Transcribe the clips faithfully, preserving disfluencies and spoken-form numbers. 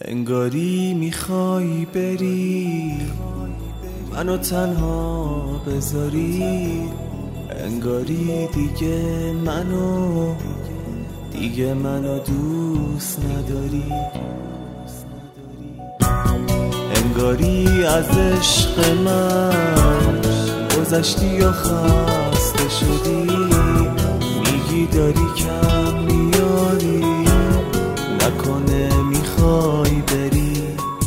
انگاری میخوای بری منو تنها بذاری، انگاری دیگه منو دیگه منو دوست نداری، انگاری از عشق من گذشتی و خسته شدی، میگی داری کم میاری، نکنه میخوای بری.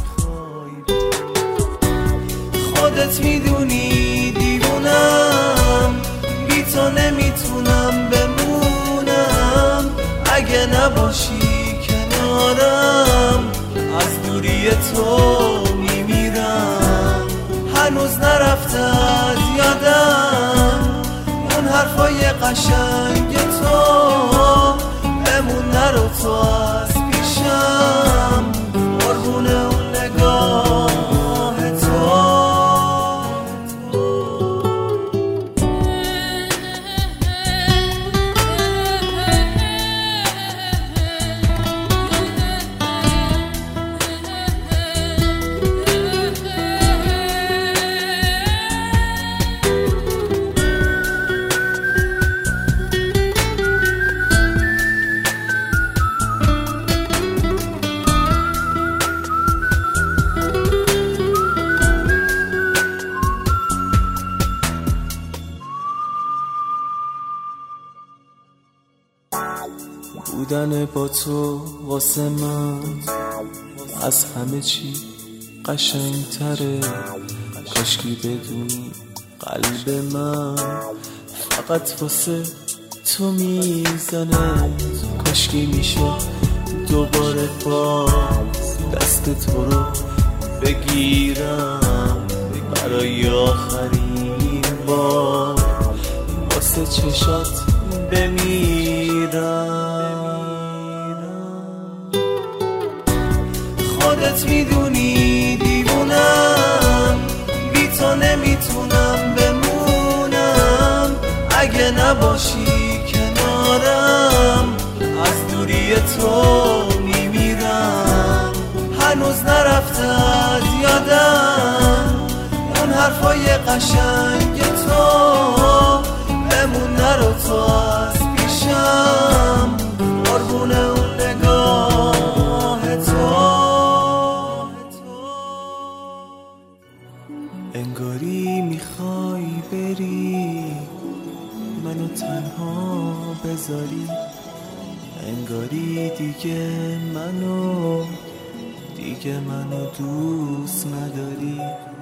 خودت میدونی دیوونم، بی تو نمیتونم بمونم، اگه نباشی کنارم از دوری تو میمیرم. هنوز نرفته از یادم اون حرفای قشنگ تو، بمون نرو تو از پیشم، قربون اون نگاه تو. بودن با تو واسه من از همه چی قشنگتره، کاشکی بدونی قلب من فقط واسه تو میزنه، کاشکی میشه دوباره باز دست تو رو بگیرم، برای آخرین بار واسه چشات بمیرم. خودت میدونی دیوونم، بی تو نمیتونم بمونم، اگه نباشی کنارم از دوری تو میمیرم. هنوز نرفته از یادم اون حرفای قشنگ تو، بمون نرو تو از پیشم، قربون اون نگاه تو. انگاری میخوای بری منو تنها بذاری، انگاری دیگه منو دیگه منو دوست نداری.